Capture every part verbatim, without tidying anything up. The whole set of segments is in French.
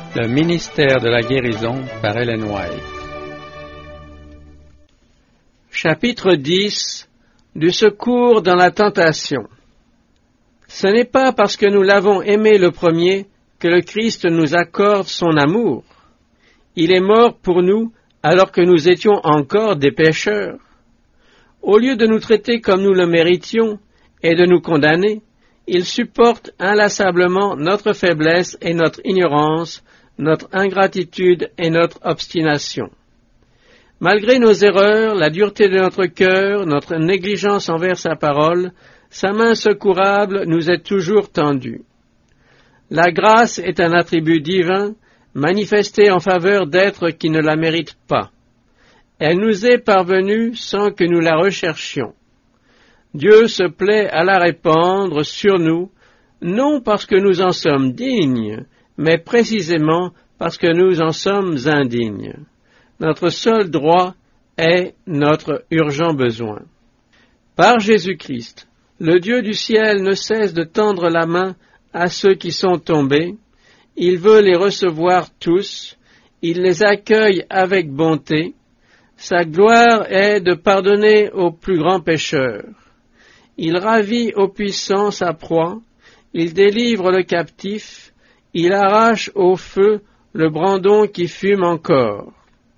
Le ministère de la guérison par Ellen White. Chapitre dix. Du secours dans la tentation. Ce n'est pas parce que nous l'avons aimé le premier que le Christ nous accorde son amour. Il est mort pour nous alors que nous étions encore des pécheurs. Au lieu de nous traiter comme nous le méritions et de nous condamner, il supporte inlassablement notre faiblesse et notre ignorance, notre ingratitude et notre obstination. Malgré nos erreurs, la dureté de notre cœur, notre négligence envers sa parole, sa main secourable nous est toujours tendue. La grâce est un attribut divin, manifesté en faveur d'êtres qui ne la méritent pas. Elle nous est parvenue sans que nous la recherchions. Dieu se plaît à la répandre sur nous, non parce que nous en sommes dignes, mais précisément parce que nous en sommes indignes. Notre seul droit est notre urgent besoin. Par Jésus-Christ, le Dieu du ciel ne cesse de tendre la main à ceux qui sont tombés. Il veut les recevoir tous. Il les accueille avec bonté. Sa gloire est de pardonner aux plus grands pécheurs. Il ravit aux puissants sa proie. Il délivre le captif. Il arrache au feu le brandon qui fume encore.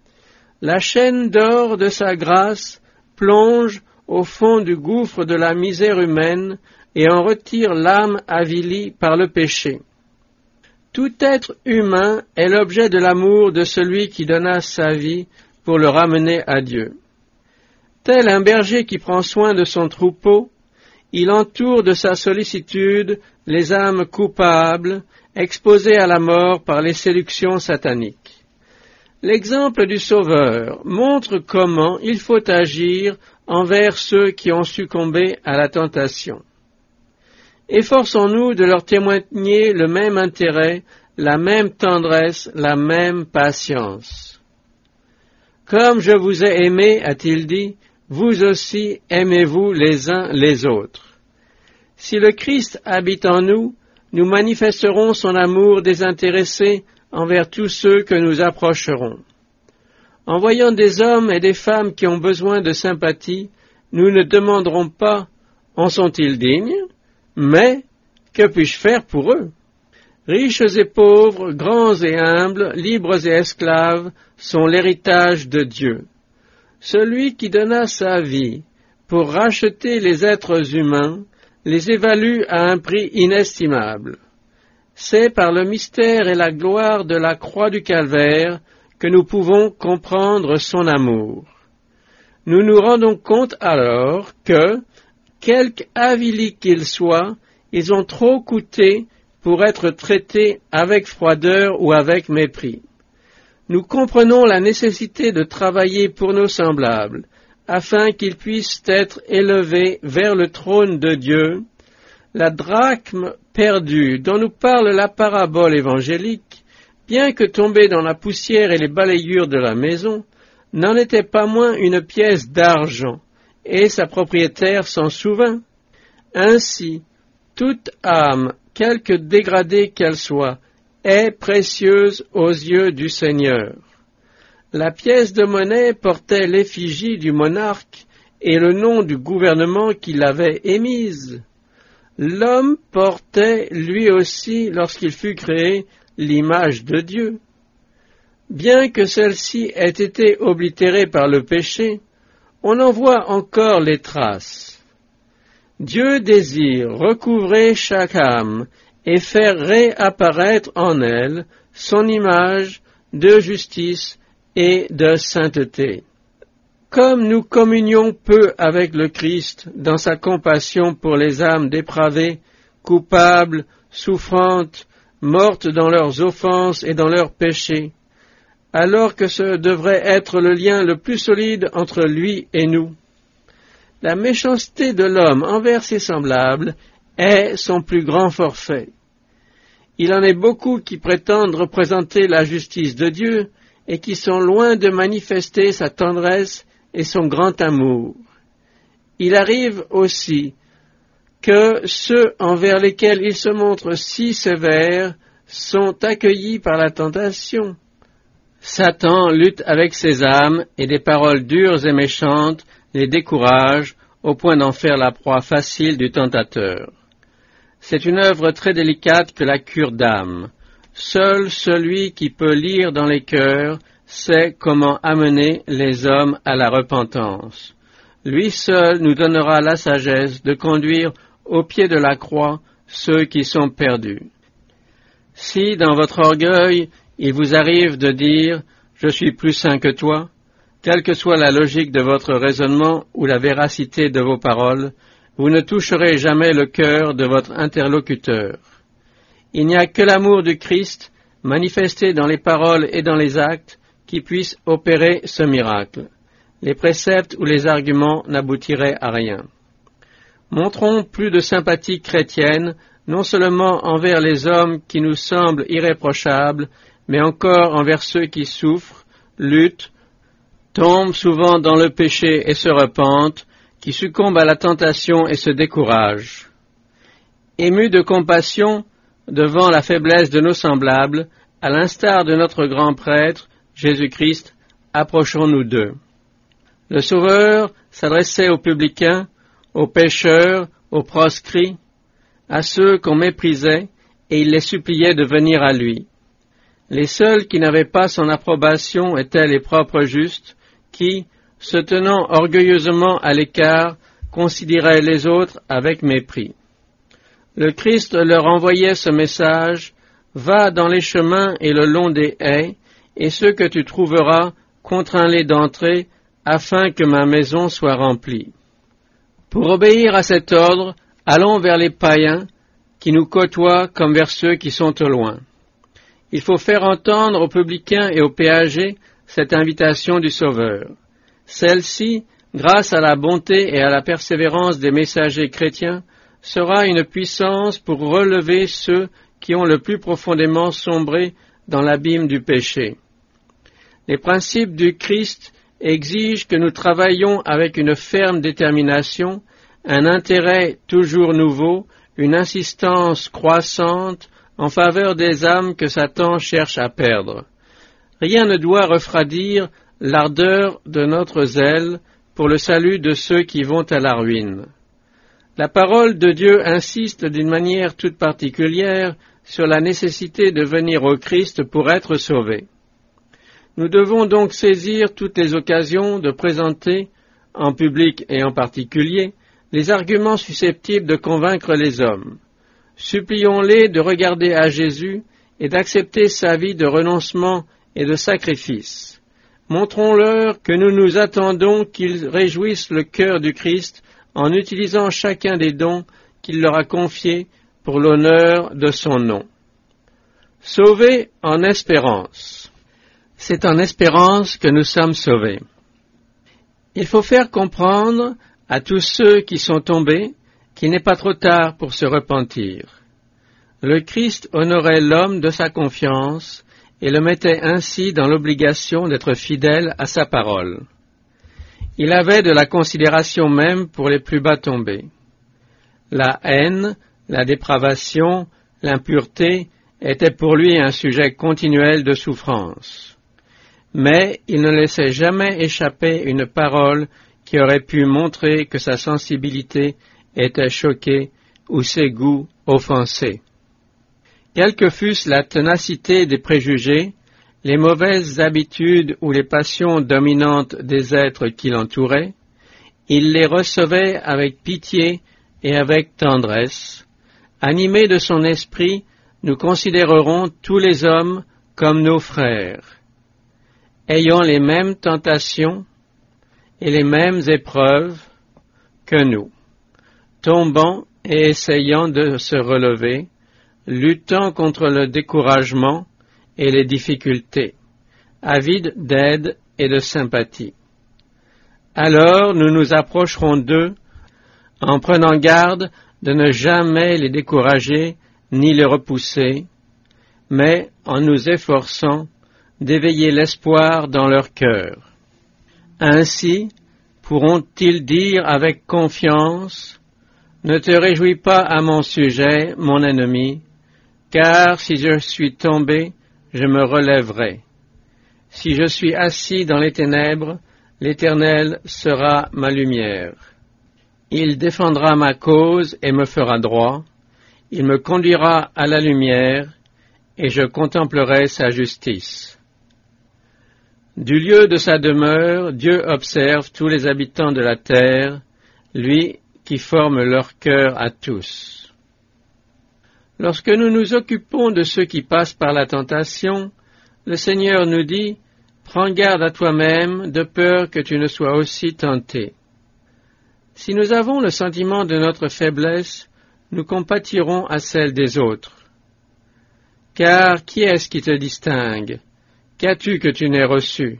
La chaîne d'or de sa grâce plonge au fond du gouffre de la misère humaine et en retire l'âme avilie par le péché. Tout être humain est l'objet de l'amour de celui qui donna sa vie pour le ramener à Dieu. Tel un berger qui prend soin de son troupeau, il entoure de sa sollicitude les âmes coupables, exposées à la mort par les séductions sataniques. L'exemple du Sauveur montre comment il faut agir envers ceux qui ont succombé à la tentation. Efforçons-nous de leur témoigner le même intérêt, la même tendresse, la même patience. Comme je vous ai aimé, a-t-il dit, vous aussi aimez-vous les uns les autres. Si le Christ habite en nous, nous manifesterons son amour désintéressé envers tous ceux que nous approcherons. En voyant des hommes et des femmes qui ont besoin de sympathie, nous ne demanderons pas « en sont-ils dignes ?» mais « que puis-je faire pour eux ?» Riches et pauvres, grands et humbles, libres et esclaves sont l'héritage de Dieu. Celui qui donna sa vie pour racheter les êtres humains les évalue à un prix inestimable. C'est par le mystère et la gloire de la croix du Calvaire que nous pouvons comprendre son amour. Nous nous rendons compte alors que, quelque avilis qu'ils soient, ils ont trop coûté pour être traités avec froideur ou avec mépris. Nous comprenons la nécessité de travailler pour nos semblables, afin qu'ils puissent être élevés vers le trône de Dieu. La drachme perdue dont nous parle la parabole évangélique, bien que tombée dans la poussière et les balayures de la maison, n'en était pas moins une pièce d'argent, et sa propriétaire s'en souvint. Ainsi, toute âme, quelque dégradée qu'elle soit, est précieuse aux yeux du Seigneur. La pièce de monnaie portait l'effigie du monarque et le nom du gouvernement qui l'avait émise. L'homme portait lui aussi, lorsqu'il fut créé, l'image de Dieu. Bien que celle-ci ait été oblitérée par le péché, on en voit encore les traces. Dieu désire recouvrer chaque âme et faire réapparaître en elle son image de justice et de sainteté. Comme nous communions peu avec le Christ dans sa compassion pour les âmes dépravées, coupables, souffrantes, mortes dans leurs offenses et dans leurs péchés, alors que ce devrait être le lien le plus solide entre lui et nous. La méchanceté de l'homme envers ses semblables est son plus grand forfait. Il en est beaucoup qui prétendent représenter la justice de Dieu et qui sont loin de manifester sa tendresse et son grand amour. Il arrive aussi que ceux envers lesquels il se montre si sévère sont accueillis par la tentation. Satan lutte avec ses âmes et des paroles dures et méchantes les découragent au point d'en faire la proie facile du tentateur. C'est une œuvre très délicate que la cure d'âme. Seul celui qui peut lire dans les cœurs sait comment amener les hommes à la repentance. Lui seul nous donnera la sagesse de conduire au pied de la croix ceux qui sont perdus. Si dans votre orgueil il vous arrive de dire « Je suis plus saint que toi », quelle que soit la logique de votre raisonnement ou la véracité de vos paroles, vous ne toucherez jamais le cœur de votre interlocuteur. Il n'y a que l'amour du Christ, manifesté dans les paroles et dans les actes, qui puisse opérer ce miracle. Les préceptes ou les arguments n'aboutiraient à rien. Montrons plus de sympathie chrétienne, non seulement envers les hommes qui nous semblent irréprochables, mais encore envers ceux qui souffrent, luttent, tombent souvent dans le péché et se repentent, qui succombent à la tentation et se découragent. Émus de compassion devant la faiblesse de nos semblables, à l'instar de notre grand prêtre, Jésus-Christ, approchons-nous d'eux. Le Sauveur s'adressait aux publicains, aux pécheurs, aux proscrits, à ceux qu'on méprisait, et il les suppliait de venir à lui. Les seuls qui n'avaient pas son approbation étaient les propres justes, qui, se tenant orgueilleusement à l'écart, considéraient les autres avec mépris. Le Christ leur envoyait ce message, « Va dans les chemins et le long des haies, et ceux que tu trouveras, contrains-les d'entrer, afin que ma maison soit remplie. » Pour obéir à cet ordre, allons vers les païens, qui nous côtoient comme vers ceux qui sont au loin. Il faut faire entendre aux publicains et aux péagers cette invitation du Sauveur. Celle-ci, grâce à la bonté et à la persévérance des messagers chrétiens, sera une puissance pour relever ceux qui ont le plus profondément sombré dans l'abîme du péché. Les principes du Christ exigent que nous travaillions avec une ferme détermination, un intérêt toujours nouveau, une insistance croissante en faveur des âmes que Satan cherche à perdre. Rien ne doit refroidir l'ardeur de notre zèle pour le salut de ceux qui vont à la ruine. La parole de Dieu insiste d'une manière toute particulière sur la nécessité de venir au Christ pour être sauvé. Nous devons donc saisir toutes les occasions de présenter, en public et en particulier, les arguments susceptibles de convaincre les hommes. Supplions-les de regarder à Jésus et d'accepter sa vie de renoncement et de sacrifice. Montrons-leur que nous nous attendons qu'ils réjouissent le cœur du Christ en utilisant chacun des dons qu'il leur a confiés pour l'honneur de son nom. Sauvés en espérance. C'est en espérance que nous sommes sauvés. Il faut faire comprendre à tous ceux qui sont tombés qu'il n'est pas trop tard pour se repentir. Le Christ honorait l'homme de sa confiance et le mettait ainsi dans l'obligation d'être fidèle à sa parole. Il avait de la considération même pour les plus bas tombés. La haine, la dépravation, l'impureté étaient pour lui un sujet continuel de souffrance. Mais il ne laissait jamais échapper une parole qui aurait pu montrer que sa sensibilité était choquée ou ses goûts offensés. Quelle que fût la ténacité des préjugés, les mauvaises habitudes ou les passions dominantes des êtres qui l'entouraient, il les recevait avec pitié et avec tendresse. Animés de son esprit, nous considérerons tous les hommes comme nos frères, ayant les mêmes tentations et les mêmes épreuves que nous, tombant et essayant de se relever, luttant contre le découragement et les difficultés, avides d'aide et de sympathie. Alors nous nous approcherons d'eux en prenant garde de ne jamais les décourager ni les repousser, mais en nous efforçant d'éveiller l'espoir dans leur cœur. Ainsi pourront-ils dire avec confiance « Ne te réjouis pas à mon sujet, mon ennemi, Car si je suis tombé, je me relèverai. Si je suis assis dans les ténèbres, l'Éternel sera ma lumière. Il défendra ma cause et me fera droit. Il me conduira à la lumière, et je contemplerai sa justice. Du lieu de sa demeure, Dieu observe tous les habitants de la terre, lui qui forme leur cœur à tous. Lorsque nous nous occupons de ceux qui passent par la tentation, le Seigneur nous dit « Prends garde à toi-même, de peur que tu ne sois aussi tenté. » Si nous avons le sentiment de notre faiblesse, nous compatirons à celle des autres. Car qui est-ce qui te distingue? Qu'as-tu que tu n'aies reçu?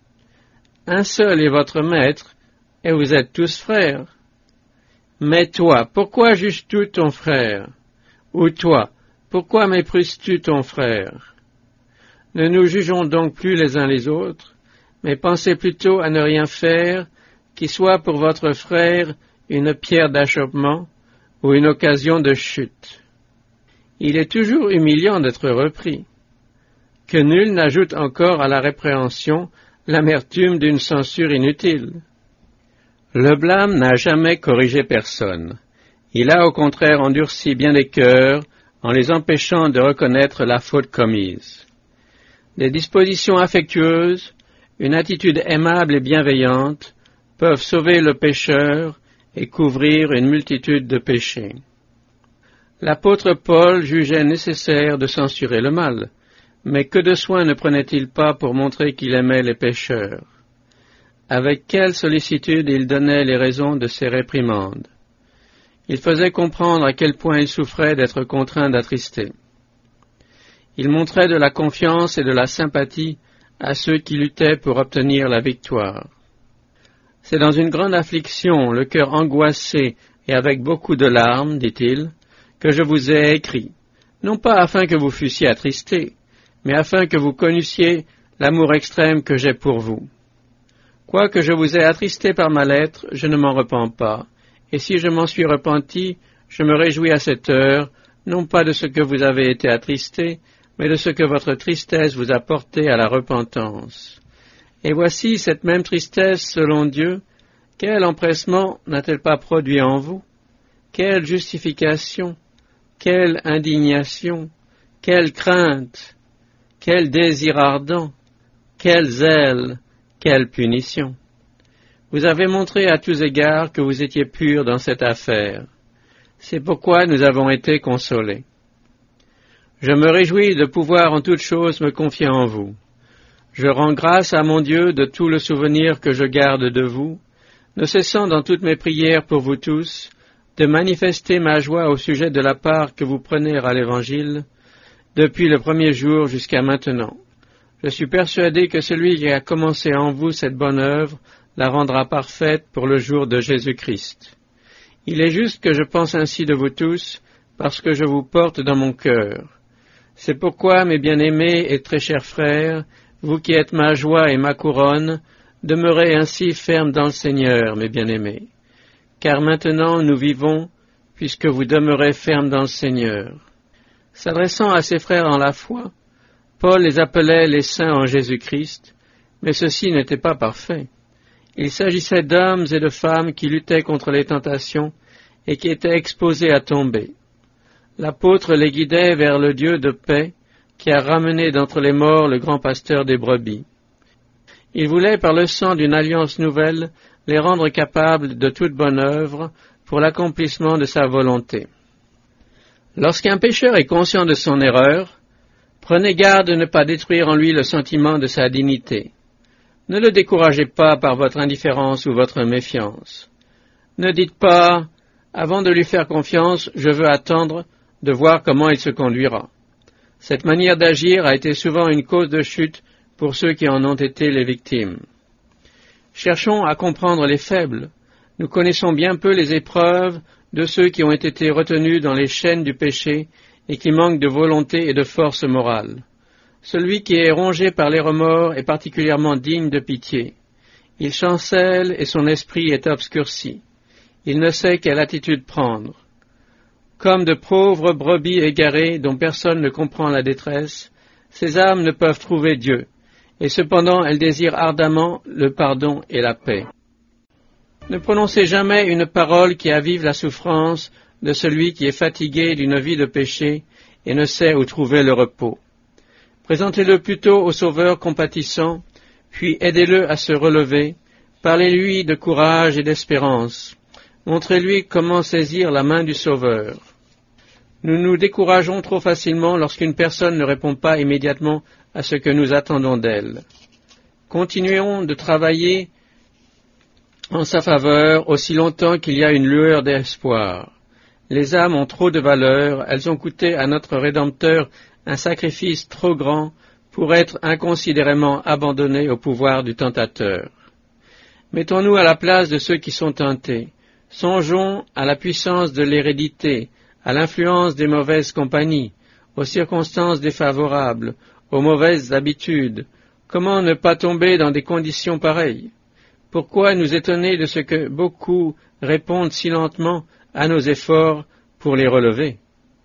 Un seul est votre maître, et vous êtes tous frères. Mais toi, pourquoi juges-tu ton frère? Ou toi, pourquoi méprises-tu ton frère? Ne nous jugeons donc plus les uns les autres, mais pensez plutôt à ne rien faire qui soit pour votre frère une pierre d'achoppement ou une occasion de chute. Il est toujours humiliant d'être repris. Que nul n'ajoute encore à la répréhension l'amertume d'une censure inutile. Le blâme n'a jamais corrigé personne. Il a au contraire endurci bien des cœurs en les empêchant de reconnaître la faute commise. Des dispositions affectueuses, une attitude aimable et bienveillante peuvent sauver le pécheur et couvrir une multitude de péchés. L'apôtre Paul jugeait nécessaire de censurer le mal, mais que de soin ne prenait-il pas pour montrer qu'il aimait les pécheurs? Avec quelle sollicitude il donnait les raisons de ses réprimandes. Il faisait comprendre à quel point il souffrait d'être contraint d'attrister. Il montrait de la confiance et de la sympathie à ceux qui luttaient pour obtenir la victoire. C'est dans une grande affliction, le cœur angoissé et avec beaucoup de larmes, dit-il, que je vous ai écrit, non pas afin que vous fussiez attristés, mais afin que vous connussiez l'amour extrême que j'ai pour vous. Quoique je vous ai attristé par ma lettre, je ne m'en repens pas, et si je m'en suis repenti, je me réjouis à cette heure, non pas de ce que vous avez été attristé, mais de ce que votre tristesse vous a porté à la repentance. Et voici cette même tristesse, selon Dieu, quel empressement n'a-t-elle pas produit en vous? Quelle justification, quelle indignation, quelle crainte, quel désir ardent, quel zèle, quelle punition. Vous avez montré à tous égards que vous étiez purs dans cette affaire. C'est pourquoi nous avons été consolés. Je me réjouis de pouvoir en toutes choses me confier en vous. Je rends grâce à mon Dieu de tout le souvenir que je garde de vous, ne cessant dans toutes mes prières pour vous tous, de manifester ma joie au sujet de la part que vous prenez à l'Évangile, depuis le premier jour jusqu'à maintenant. Je suis persuadé que celui qui a commencé en vous cette bonne œuvre la rendra parfaite pour le jour de Jésus-Christ. Il est juste que je pense ainsi de vous tous, parce que je vous porte dans mon cœur. C'est pourquoi, mes bien-aimés et très chers frères, vous qui êtes ma joie et ma couronne, demeurez ainsi fermes dans le Seigneur, mes bien-aimés. Car maintenant nous vivons, puisque vous demeurez fermes dans le Seigneur. S'adressant à ses frères en la foi, Paul les appelait les saints en Jésus-Christ, mais ceux-ci n'étaient pas parfaits. Il s'agissait d'hommes et de femmes qui luttaient contre les tentations et qui étaient exposés à tomber. L'apôtre les guidait vers le Dieu de paix qui a ramené d'entre les morts le grand pasteur des brebis. Il voulait, par le sang d'une alliance nouvelle, les rendre capables de toute bonne œuvre pour l'accomplissement de sa volonté. Lorsqu'un pécheur est conscient de son erreur, prenez garde de ne pas détruire en lui le sentiment de sa dignité. Ne le découragez pas par votre indifférence ou votre méfiance. Ne dites pas, avant de lui faire confiance, je veux attendre de voir comment il se conduira. Cette manière d'agir a été souvent une cause de chute pour ceux qui en ont été les victimes. Cherchons à comprendre les faibles. Nous connaissons bien peu les épreuves de ceux qui ont été retenus dans les chaînes du péché et qui manquent de volonté et de force morale. Celui qui est rongé par les remords est particulièrement digne de pitié. Il chancelle et son esprit est obscurci. Il ne sait quelle attitude prendre. Comme de pauvres brebis égarées dont personne ne comprend la détresse, ces âmes ne peuvent trouver Dieu, et cependant elles désirent ardemment le pardon et la paix. Ne prononcez jamais une parole qui avive la souffrance de celui qui est fatigué d'une vie de péché et ne sait où trouver le repos. Présentez-le plutôt au Sauveur compatissant, puis aidez-le à se relever, parlez-lui de courage et d'espérance, montrez-lui comment saisir la main du Sauveur. Nous nous décourageons trop facilement lorsqu'une personne ne répond pas immédiatement à ce que nous attendons d'elle. Continuons de travailler en sa faveur aussi longtemps qu'il y a une lueur d'espoir. Les âmes ont trop de valeur, elles ont coûté à notre Rédempteur un sacrifice trop grand pour être inconsidérément abandonnées au pouvoir du tentateur. Mettons-nous à la place de ceux qui sont tentés. Songeons à la puissance de l'hérédité, à l'influence des mauvaises compagnies, aux circonstances défavorables, aux mauvaises habitudes. Comment ne pas tomber dans des conditions pareilles? Pourquoi nous étonner de ce que beaucoup répondent si lentement à nos efforts pour les relever?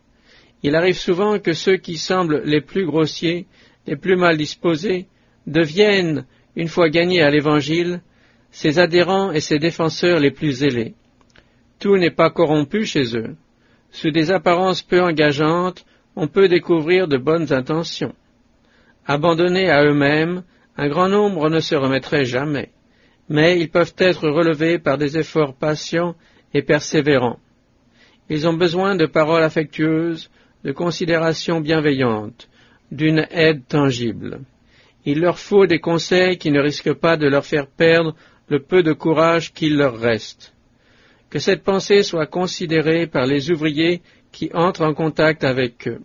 Il arrive souvent que ceux qui semblent les plus grossiers, les plus mal disposés, deviennent, une fois gagnés à l'Évangile, ses adhérents et ses défenseurs les plus zélés. Tout n'est pas corrompu chez eux. Sous des apparences peu engageantes, on peut découvrir de bonnes intentions. Abandonnés à eux-mêmes, un grand nombre ne se remettraient jamais, mais ils peuvent être relevés par des efforts patients et persévérants. Ils ont besoin de paroles affectueuses, de considérations bienveillantes, d'une aide tangible. Il leur faut des conseils qui ne risquent pas de leur faire perdre le peu de courage qu'il leur reste. Que cette pensée soit considérée par les ouvriers qui entrent en contact avec eux.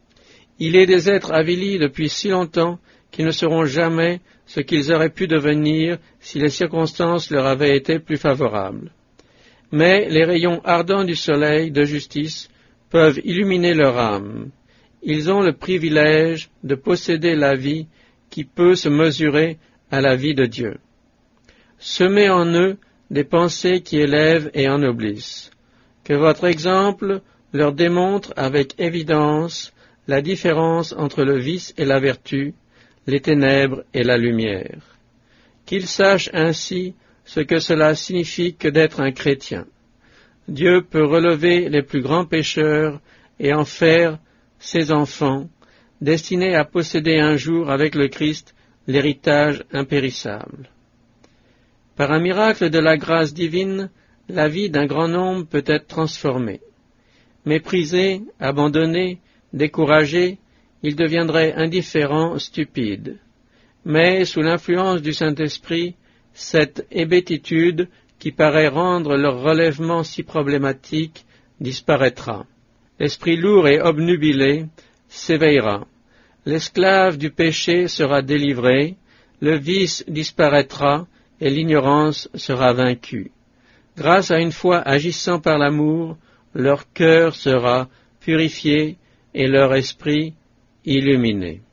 Il est des êtres avilis depuis si longtemps qu'ils ne seront jamais ce qu'ils auraient pu devenir si les circonstances leur avaient été plus favorables. Mais les rayons ardents du soleil de justice peuvent illuminer leur âme. Ils ont le privilège de posséder la vie qui peut se mesurer à la vie de Dieu. Semez en eux des pensées qui élèvent et ennoblissent. Que votre exemple leur démontre avec évidence la différence entre le vice et la vertu, les ténèbres et la lumière. Qu'ils sachent ainsi ce que cela signifie que d'être un chrétien. Dieu peut relever les plus grands pécheurs et en faire ses enfants, destinés à posséder un jour avec le Christ l'héritage impérissable. Par un miracle de la grâce divine, la vie d'un grand nombre peut être transformée. Méprisés, abandonnés, découragés, ils deviendraient indifférents, stupides. Mais, sous l'influence du Saint-Esprit, cette hébétitude qui paraît rendre leur relèvement si problématique disparaîtra. L'esprit lourd et obnubilé s'éveillera. L'esclave du péché sera délivré, le vice disparaîtra et l'ignorance sera vaincue. Grâce à une foi agissant par l'amour, leur cœur sera purifié et leur esprit illuminé.